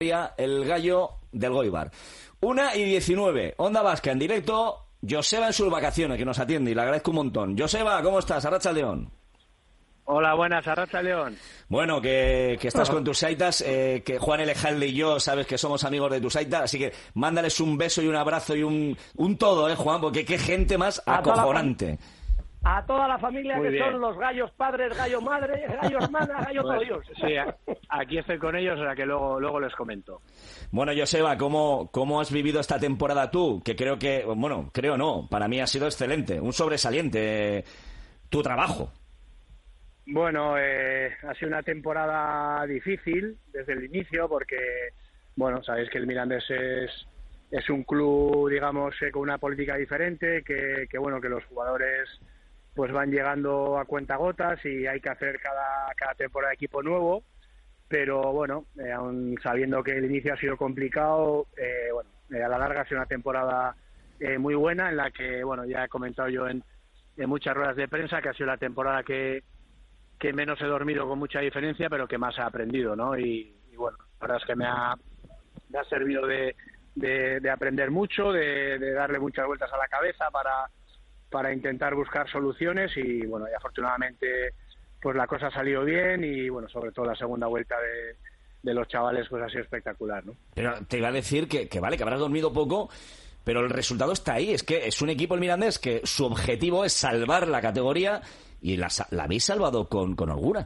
el gallo del Goibar. 1:19, Onda Vasca en directo. Joseba en sus vacaciones, que nos atiende y le agradezco un montón. Joseba, ¿cómo estás? Arratsaldeon. Hola, buenas, Arratsaldeon. Bueno, que estás con tus aitas, que Juan Elejalde y yo sabes que somos amigos de tus aitas, así que mándales un beso y un abrazo y un todo, Juan, porque qué gente más acojonante. A toda la familia. Muy que bien. Son los gallos padres, gallo madre, gallo hermana, gallo todo Dios. Sí, aquí estoy con ellos, o sea que luego les comento. Bueno, Joseba, ¿cómo has vivido esta temporada tú? Que creo no, para mí ha sido excelente, un sobresaliente tu trabajo. Bueno, ha sido una temporada difícil desde el inicio porque, bueno, sabéis que el Mirandés es un club, digamos, con una política diferente, que los jugadores pues van llegando a cuentagotas y hay que hacer cada temporada equipo nuevo, pero bueno, aún sabiendo que el inicio ha sido complicado, a la larga ha sido una temporada muy buena en la que, bueno, ya he comentado yo en muchas ruedas de prensa que ha sido la temporada que menos he dormido con mucha diferencia, pero que más he aprendido, ¿no? Y bueno, la verdad es que me ha servido de aprender mucho, de darle muchas vueltas a la cabeza para intentar buscar soluciones y bueno, y afortunadamente pues la cosa ha salido bien y bueno, sobre todo la segunda vuelta de los chavales pues ha sido espectacular, ¿no? Pero te iba a decir que vale, que habrás dormido poco, pero el resultado está ahí, es que es un equipo, el Mirandés, que su objetivo es salvar la categoría y la habéis salvado con holgura.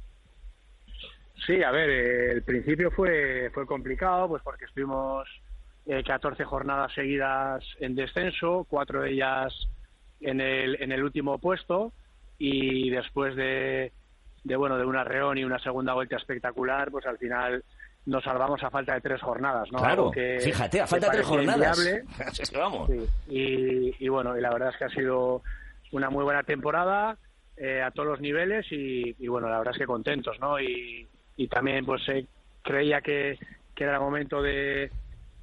Sí, a ver, el principio fue complicado, pues porque estuvimos 14 jornadas seguidas en descenso, 4 de ellas en el último puesto y después de un arreón y una segunda vuelta espectacular, pues al final nos salvamos a falta de 3 jornadas, ¿no? Claro, fíjate, a falta de 3 jornadas. Es que vamos. Sí. Y bueno, y la verdad es que ha sido una muy buena temporada a todos los niveles y bueno, la verdad es que contentos, ¿no? Y también pues creía que era el momento de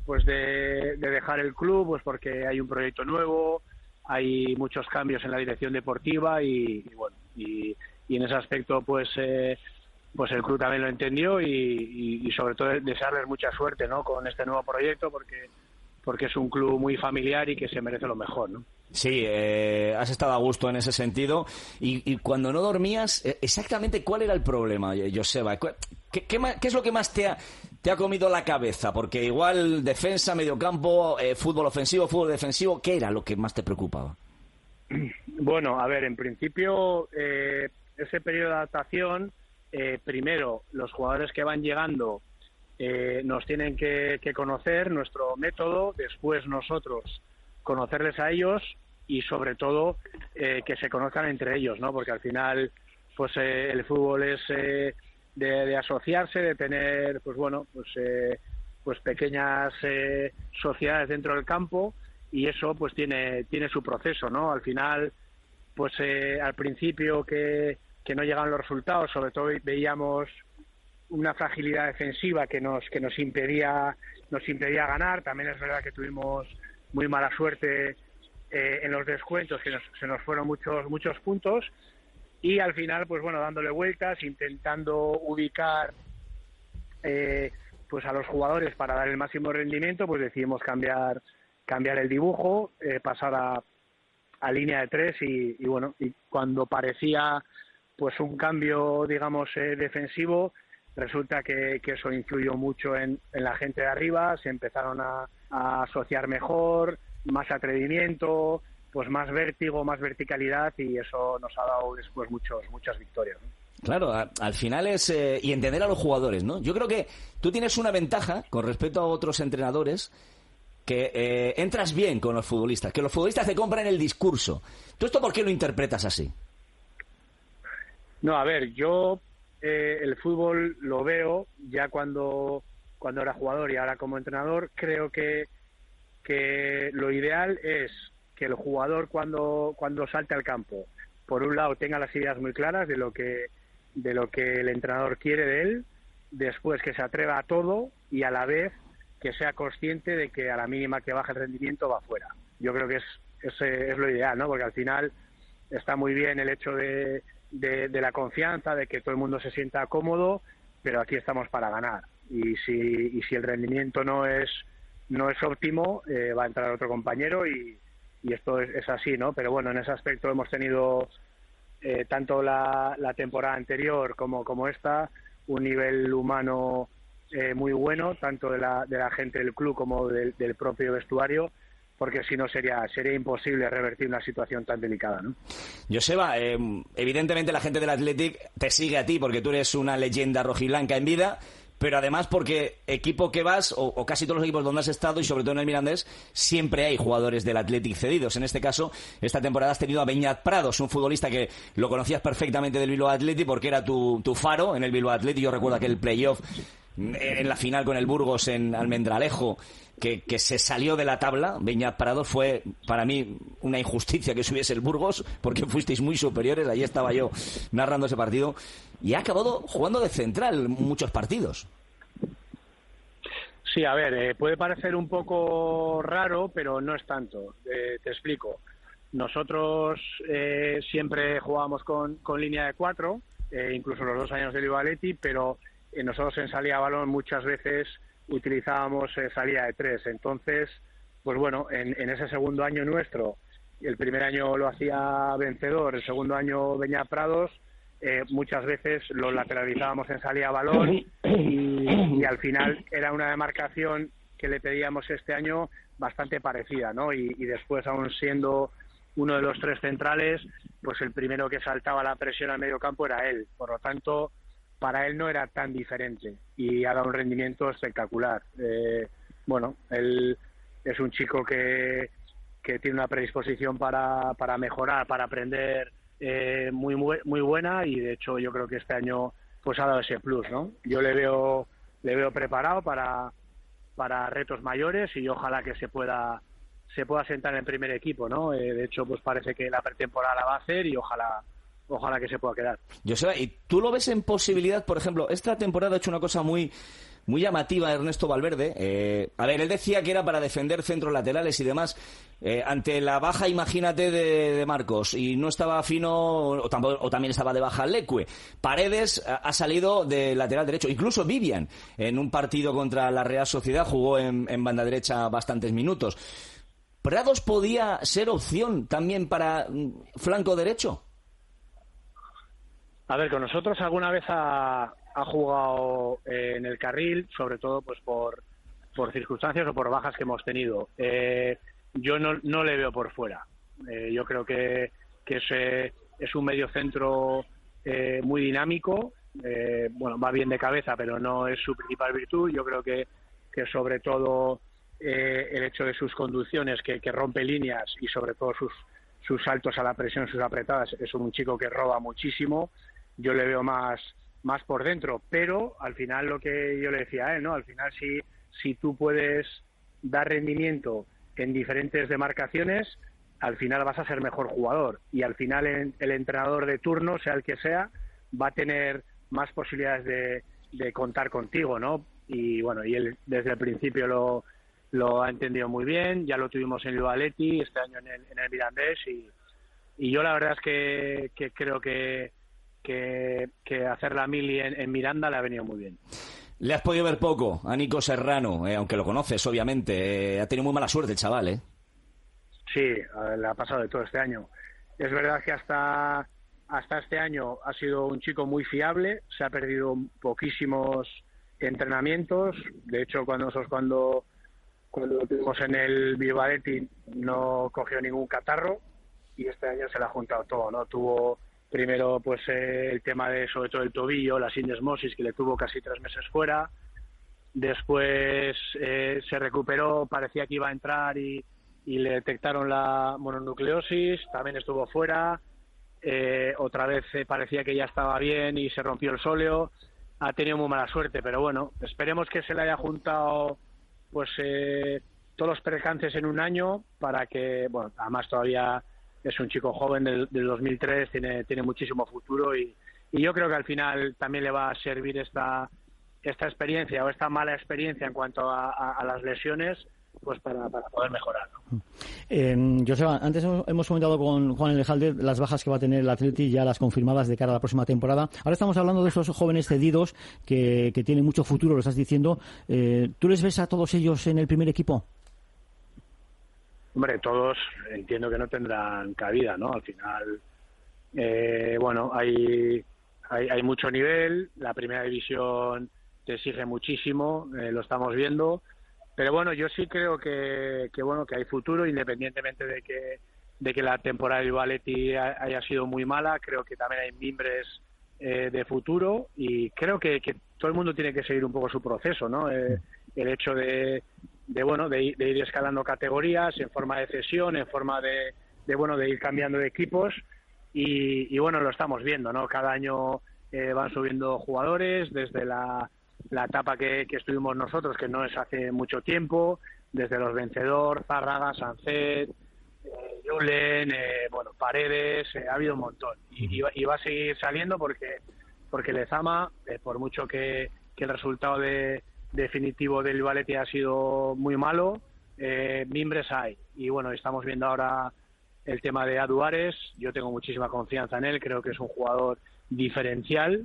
dejar el club, pues porque hay un proyecto nuevo, hay muchos cambios en la dirección deportiva y bueno, y en ese aspecto pues el club también lo entendió y sobre todo desearles mucha suerte, ¿no? Con este nuevo proyecto porque es un club muy familiar y que se merece lo mejor, ¿no? Sí, has estado a gusto en ese sentido. Y cuando no dormías, exactamente cuál era el problema, Joseba. ¿Qué es lo que más te ha comido la cabeza? Porque igual defensa, mediocampo, fútbol ofensivo, fútbol defensivo, ¿qué era lo que más te preocupaba? Bueno, a ver, en principio ese periodo de adaptación, primero los jugadores que van llegando nos tienen que conocer nuestro método, después nosotros conocerles a ellos y sobre todo que se conozcan entre ellos, ¿no? Porque al final pues el fútbol es de asociarse, de tener pues pequeñas sociedades dentro del campo y eso pues tiene su proceso, ¿no? Al final pues al principio que no llegaban los resultados, sobre todo veíamos una fragilidad defensiva que nos impedía ganar. También es verdad que tuvimos muy mala suerte en los descuentos, que se nos fueron muchos puntos y al final pues bueno, dándole vueltas, intentando ubicar pues a los jugadores para dar el máximo rendimiento, pues decidimos cambiar el dibujo, pasar a línea de 3 y bueno, y cuando parecía pues un cambio digamos defensivo, resulta que eso influyó mucho en la gente de arriba, se empezaron a asociar mejor, más atrevimiento, pues más vértigo, más verticalidad y eso nos ha dado después muchas victorias, ¿no? Claro, al final es y entender a los jugadores, ¿no? Yo creo que tú tienes una ventaja con respecto a otros entrenadores, que entras bien con los futbolistas, que los futbolistas te compran el discurso. ¿Tú esto por qué lo interpretas así? No, a ver, yo el fútbol lo veo ya cuando era jugador y ahora como entrenador. Creo que lo ideal es que el jugador cuando salte al campo, por un lado tenga las ideas muy claras de lo que el entrenador quiere de él, después que se atreva a todo y a la vez que sea consciente de que a la mínima que baje el rendimiento va fuera. Yo creo que es lo ideal, ¿no? Porque al final está muy bien el hecho de la confianza, de que todo el mundo se sienta cómodo, pero aquí estamos para ganar. y si el rendimiento no es óptimo, va a entrar otro compañero y esto es así, ¿no? Pero bueno, en ese aspecto hemos tenido tanto la temporada anterior como esta un nivel humano muy bueno, tanto de la gente del club como del propio vestuario, porque si no sería imposible revertir una situación tan delicada, ¿no? Joseba, evidentemente la gente del Athletic te sigue a ti porque tú eres una leyenda rojiblanca en vida, pero además porque equipo que vas, o casi todos los equipos donde has estado, y sobre todo en el Mirandés, siempre hay jugadores del Athletic cedidos. En este caso, esta temporada has tenido a Beñat Prados, un futbolista que lo conocías perfectamente del Bilbao Athletic porque era tu faro en el Bilbao Athletic. Yo recuerdo aquel playoff en la final con el Burgos en Almendralejo, que se salió de la tabla. Beñat Prados fue para mí una injusticia que subiese el Burgos porque fuisteis muy superiores. Ahí estaba yo narrando ese partido y ha acabado jugando de central muchos partidos. Sí, a ver, puede parecer un poco raro, pero no es tanto. Te explico. Nosotros siempre jugábamos con línea de 4, incluso los 2 años del Bilbao Athletic, pero nosotros en salida a balón muchas veces utilizábamos salida de 3. Entonces, pues bueno, en ese segundo año nuestro, el primer año lo hacía Vencedor, el segundo año Beñat Prados, muchas veces lo lateralizábamos en salida a balón y al final era una demarcación que le pedíamos este año bastante parecida, ¿no? Y después, aún siendo uno de los 3 centrales, pues el primero que saltaba la presión al medio campo era él. Por lo tanto, para él no era tan diferente y ha dado un rendimiento espectacular. Bueno, él es un chico que tiene una predisposición para mejorar, para aprender, muy buena, y de hecho yo creo que este año pues ha dado ese plus, ¿no? Yo le veo preparado para retos mayores y ojalá que se pueda sentar en el primer equipo, ¿no? De hecho, pues parece que la pretemporada la va a hacer y ojalá que se pueda quedar. Joseba, ¿y tú lo ves en posibilidad? Por ejemplo, esta temporada ha hecho una cosa muy llamativa Ernesto Valverde. A ver, él decía que era para defender centros laterales y demás. Ante la baja, imagínate, de Marcos, y no estaba Fino, o también estaba de baja Leque. Paredes ha salido de lateral derecho. Incluso Vivian, en un partido contra la Real Sociedad, jugó en banda derecha bastantes minutos. ¿Prados podía ser opción también para flanco derecho? A ver, con nosotros alguna vez ha jugado en el carril, sobre todo pues por circunstancias o por bajas que hemos tenido. Yo no le veo por fuera. Yo creo que es un mediocentro muy dinámico. Bueno, va bien de cabeza, pero no es su principal virtud. Yo creo que sobre todo el hecho de sus conducciones, que rompe líneas, y sobre todo sus saltos a la presión, sus apretadas, es un chico que roba muchísimo. Yo le veo más por dentro, pero al final lo que yo le decía a él, ¿no? Al final si tú puedes dar rendimiento en diferentes demarcaciones, al final vas a ser mejor jugador, y al final el entrenador de turno, sea el que sea, va a tener más posibilidades de contar contigo, ¿no? Y bueno, y él desde el principio lo ha entendido muy bien. Ya lo tuvimos en el Bilbao Athletic, este año en el Mirandés, y yo la verdad es que creo que hacer la mili en Miranda le ha venido muy bien. Le has podido ver poco a Nico Serrano, aunque lo conoces, obviamente. Ha tenido muy mala suerte el chaval, ¿eh? Sí, le ha pasado de todo este año. Es verdad que hasta este año ha sido un chico muy fiable, se ha perdido poquísimos entrenamientos. De hecho, cuando lo tuvimos en el Bilbao Athletic no cogió ningún catarro, y este año se le ha juntado todo, ¿no? Tuvo primero pues el tema de, sobre todo, el tobillo, la sinesmosis, que le tuvo casi 3 meses fuera. Después se recuperó, parecía que iba a entrar y le detectaron la mononucleosis, también estuvo fuera. Otra vez parecía que ya estaba bien y se rompió el sóleo. Ha tenido muy mala suerte, pero bueno, esperemos que se le haya juntado pues todos los percances en un año, para que, bueno, además todavía es un chico joven del 2003, tiene muchísimo futuro, y yo creo que al final también le va a servir esta experiencia, o esta mala experiencia en cuanto a las lesiones, pues para poder mejorar, ¿no? Joseba, antes hemos comentado con Juan Elejalde las bajas que va a tener el Atleti, ya las confirmadas de cara a la próxima temporada. Ahora estamos hablando de esos jóvenes cedidos que tienen mucho futuro, lo estás diciendo. ¿Tú les ves a todos ellos en el primer equipo? Hombre, todos entiendo que no tendrán cabida, ¿no? Al final, bueno, hay mucho nivel, la primera división te exige muchísimo, lo estamos viendo. Pero bueno, yo sí creo que hay futuro, independientemente de que la temporada del Atleti haya sido muy mala. Creo que también hay mimbres de futuro, y creo que todo el mundo tiene que seguir un poco su proceso, ¿no? El hecho de ir escalando categorías en forma de cesión, en forma de ir cambiando de equipos, y bueno, lo estamos viendo, ¿no? Cada año van subiendo jugadores, desde la etapa que estuvimos nosotros, que no es hace mucho tiempo, desde los Vencedor, Zárraga, Sancet, Julen, Paredes, ha habido un montón, y va a seguir saliendo porque Lezama, por mucho que el resultado definitivo del Atleti ha sido muy malo, mimbres hay, y bueno, estamos viendo ahora el tema de Aduares. Yo tengo muchísima confianza en él, creo que es un jugador diferencial,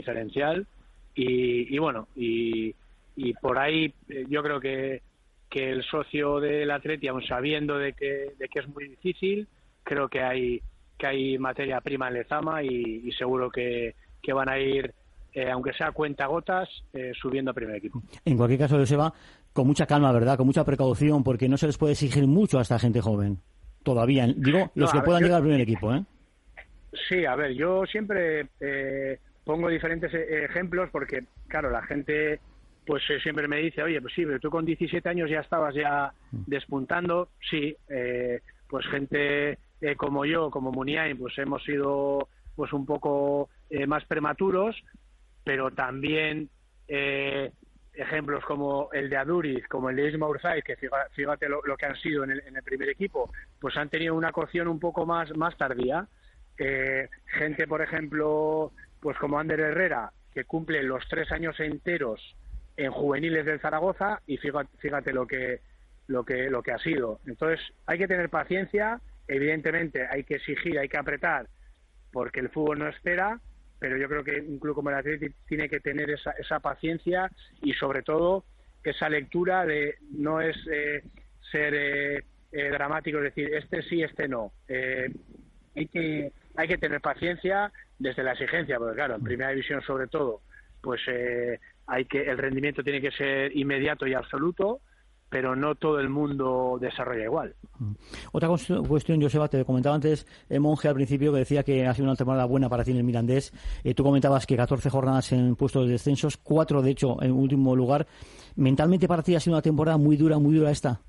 y bueno, y por ahí yo creo que el socio del Atleti, aun sabiendo de que es muy difícil, creo que hay materia prima en Lezama, y seguro que van a ir, aunque sea a cuentagotas, subiendo a primer equipo. En cualquier caso, Joseba, con mucha calma, ¿verdad? Con mucha precaución, porque no se les puede exigir mucho a esta gente joven. Todavía, digo, los que puedan llegar al primer equipo, ¿eh? Sí, a ver, yo siempre pongo diferentes ejemplos, porque, claro, la gente pues siempre me dice, oye, pues sí, pero tú con 17 años ya estabas despuntando. Sí, pues gente como yo, como Muniain, pues hemos sido pues un poco más prematuros, pero también ejemplos como el de Aduriz, como el de Isma Urzaiz, que fíjate lo que han sido en el primer equipo, pues han tenido una cocción un poco más tardía. Gente, por ejemplo, pues como Ander Herrera, que cumple los 3 años enteros en juveniles del Zaragoza, y fíjate lo que ha sido. Entonces hay que tener paciencia, evidentemente hay que exigir, hay que apretar, porque el fútbol no espera, pero yo creo que un club como el Atleti tiene que tener esa paciencia, y sobre todo esa lectura de no es ser dramático, es decir, este sí, este no. Hay que tener paciencia desde la exigencia, porque claro, en primera división sobre todo, pues el rendimiento tiene que ser inmediato y absoluto, pero no todo el mundo desarrolla igual. Otra cuestión, Joseba, te comentaba antes Monge al principio, que decía que ha sido una temporada buena para ti en el Mirandés. Tú comentabas que 14 jornadas en puestos de descensos, 4 de hecho en último lugar. ¿Mentalmente para ti ha sido una temporada muy dura esta?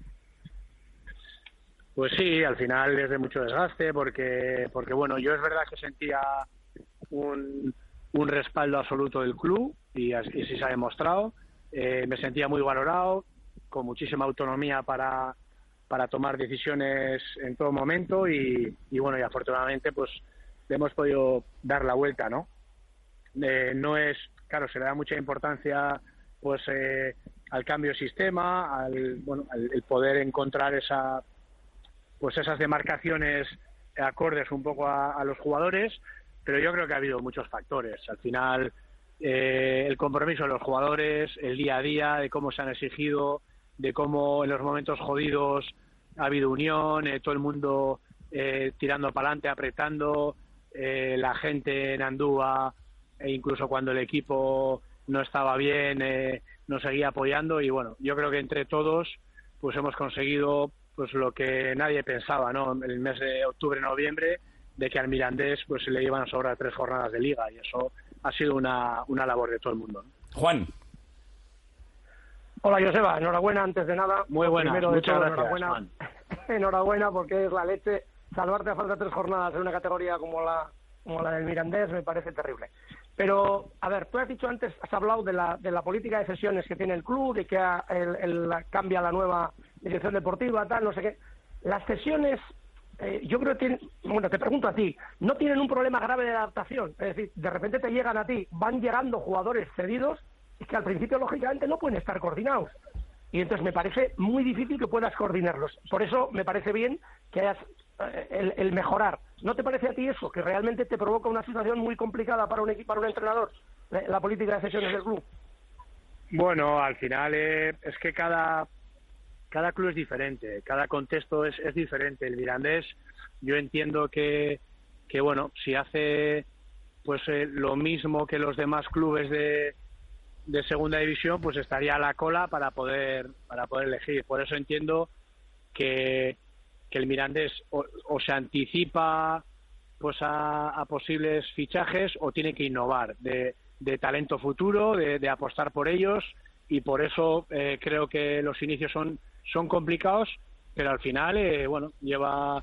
Pues sí, al final es de mucho desgaste, porque bueno, yo es verdad que sentía un respaldo absoluto del club, y así se ha demostrado. Me sentía muy valorado, con muchísima autonomía para tomar decisiones en todo momento, y bueno, y afortunadamente pues le hemos podido dar la vuelta, ¿no? No es, claro, se le da mucha importancia pues al cambio de sistema, al poder encontrar esas demarcaciones acordes un poco a los jugadores, pero yo creo que ha habido muchos factores. Al final, el compromiso de los jugadores, el día a día, de cómo se han exigido, de cómo en los momentos jodidos ha habido unión, todo el mundo tirando para adelante, apretando, la gente en Andúa, e incluso cuando el equipo no estaba bien, nos seguía apoyando, y bueno, yo creo que entre todos pues hemos conseguido pues lo que nadie pensaba, ¿no? El mes de octubre-noviembre, de que al Mirandés pues se le iban a sobrar 3 jornadas de liga, y eso ha sido una labor de todo el mundo, ¿no? Juan. Hola, Joseba, enhorabuena antes de nada. Muy buena, muchas gracias, enhorabuena, Juan. Enhorabuena, porque es la leche. Salvarte a falta de 3 jornadas en una categoría como la del Mirandés me parece terrible. Pero, a ver, tú has dicho antes, has hablado de la política de cesiones que tiene el club, de que cambia la nueva dirección deportiva, tal, no sé qué. Las cesiones, yo creo que te pregunto a ti, ¿no tienen un problema grave de adaptación? Es decir, de repente te llegan a ti, van llegando jugadores cedidos, y que al principio, lógicamente, no pueden estar coordinados. y entonces me parece muy difícil que puedas coordinarlos. Por eso me parece bien que hayas el mejorar. ¿No te parece a ti eso, que realmente te provoca una situación muy complicada para un equipo, para un entrenador, la política de cesiones del club? Bueno, al final es que cada club es diferente, cada contexto es diferente. El Mirandés, yo entiendo que bueno, si hace pues lo mismo que los demás clubes de segunda división, pues estaría a la cola para poder elegir. Por eso entiendo que el Mirandés o se anticipa pues a posibles fichajes o tiene que innovar de talento futuro, de apostar por ellos, y por eso creo que los inicios son complicados, pero al final bueno, lleva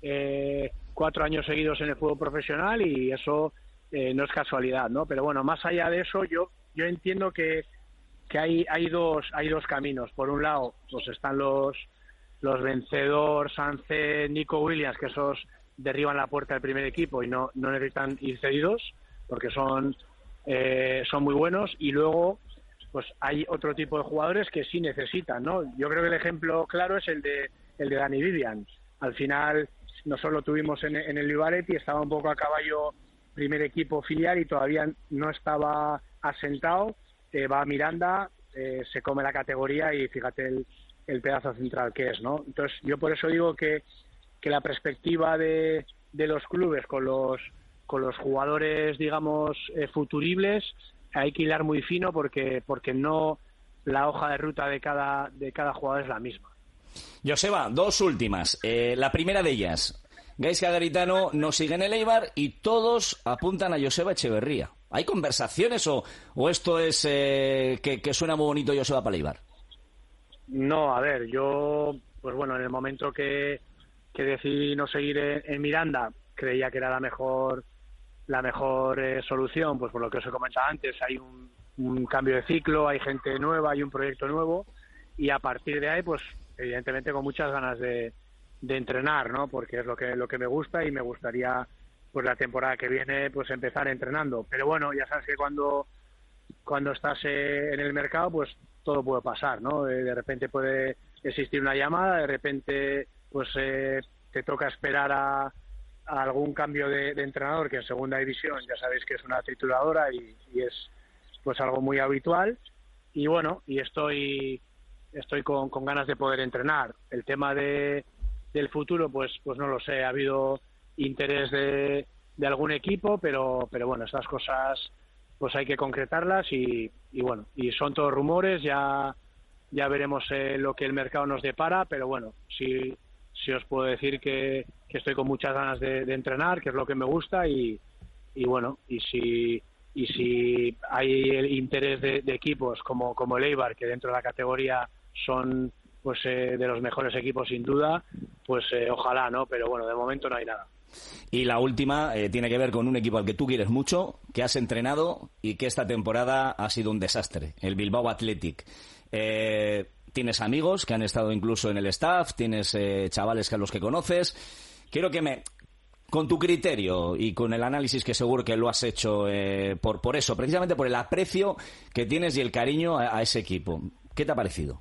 4 años seguidos en el fútbol profesional y eso no es casualidad, ¿no? Pero bueno, más allá de eso, yo entiendo que hay dos caminos. Por un lado, pues están los vencedor, Sánchez, Nico Williams, que esos derriban la puerta del primer equipo y no necesitan ir cedidos porque son muy buenos, y luego pues hay otro tipo de jugadores que sí necesitan, ¿no? Yo creo que el ejemplo claro es el de Dani Vivian. Al final nosotros lo tuvimos en el Vivaretti, estaba un poco a caballo primer equipo filial y todavía no estaba asentado, va a Miranda, se come la categoría y fíjate el pedazo central que es, ¿no? Entonces yo por eso digo que la perspectiva de los clubes con los jugadores, digamos, futuribles, hay que hilar muy fino porque no, la hoja de ruta de cada jugador es la misma. Joseba, 2 últimas. La primera de ellas, Gaizka Garitano no sigue en el Eibar y todos apuntan a Joseba Echeverría. ¿Hay conversaciones o esto es que suena muy bonito Joseba para el Eibar? No, a ver, yo, pues bueno, en el momento que decidí no seguir en Miranda, creía que era la mejor solución, pues por lo que os he comentado antes, hay un cambio de ciclo, hay gente nueva, hay un proyecto nuevo, y a partir de ahí, pues evidentemente con muchas ganas de entrenar, ¿no? Porque es lo que me gusta y me gustaría, pues la temporada que viene, pues empezar entrenando. Pero bueno, ya sabes que cuando estás en el mercado, pues todo puede pasar, ¿no? De repente puede existir una llamada, de repente pues te toca esperar a algún cambio de entrenador, que en segunda división ya sabéis que es una trituradora y es pues algo muy habitual, y bueno, y estoy con ganas de poder entrenar. El tema del futuro, pues no lo sé, ha habido interés de algún equipo, pero bueno, estas cosas pues hay que concretarlas y bueno, y son todos rumores, ya veremos lo que el mercado nos depara, pero bueno, sí os puedo decir que estoy con muchas ganas de entrenar, que es lo que me gusta, y bueno, y si hay el interés de equipos como el Eibar, que dentro de la categoría son pues de los mejores equipos sin duda, pues ojalá, ¿no? Pero bueno, de momento no hay nada. Y la última tiene que ver con un equipo al que tú quieres mucho, que has entrenado y que esta temporada ha sido un desastre, el Bilbao Athletic. Tienes amigos que han estado incluso en el staff, tienes chavales a los que conoces. Quiero que con tu criterio y con el análisis que seguro que lo has hecho por eso, precisamente por el aprecio que tienes y el cariño a ese equipo. ¿Qué te ha parecido?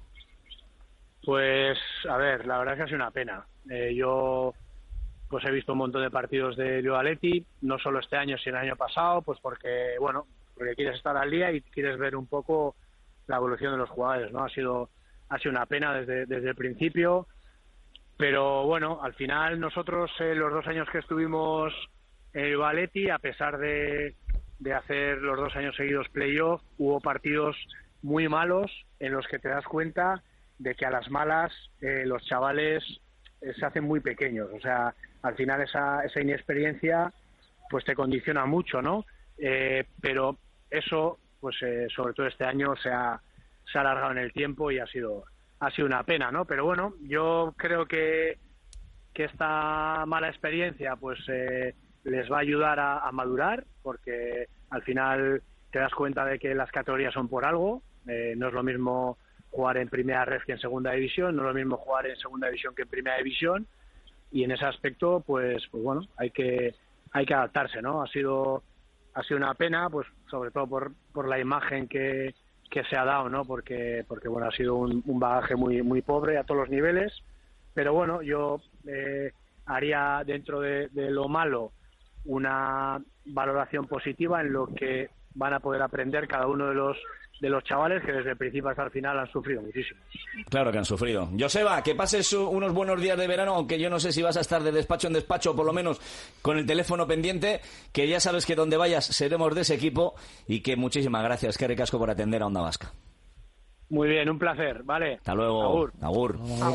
Pues, a ver, la verdad es que ha sido una pena. Yo pues he visto un montón de partidos de Bilbao Athletic, no solo este año, sino el año pasado, pues porque quieres estar al día y quieres ver un poco la evolución de los jugadores, ¿no? Ha sido una pena desde el principio, pero bueno, al final nosotros los 2 años que estuvimos en el Bilbao Athletic, a pesar de hacer los 2 años seguidos playoff, hubo partidos muy malos en los que te das cuenta de que a las malas los chavales se hacen muy pequeños, o sea, al final esa inexperiencia pues te condiciona mucho, ¿no? Pero eso, pues sobre todo este año se ha alargado en el tiempo y ha sido una pena, ¿no? Pero bueno, yo creo que esta mala experiencia pues les va a ayudar a madurar, porque al final te das cuenta de que las categorías son por algo, no es lo mismo jugar en primera red que en segunda división, no es lo mismo jugar en segunda división que en primera división, y en ese aspecto pues bueno, hay que adaptarse, ¿no? Ha sido una pena, pues sobre todo por la imagen que que se ha dado, ¿no? Porque bueno, ha sido un bagaje muy pobre a todos los niveles, pero bueno, yo haría dentro de lo malo una valoración positiva en lo que van a poder aprender cada uno de los chavales que desde el principio hasta el final han sufrido muchísimo. Claro que han sufrido. Joseba, que pases unos buenos días de verano, aunque yo no sé si vas a estar de despacho en despacho, o por lo menos con el teléfono pendiente, que ya sabes que donde vayas seremos de ese equipo, y que muchísimas gracias, que ricasco por atender a Onda Vasca. Muy bien, un placer, ¿vale? Hasta luego. Agur. Agur.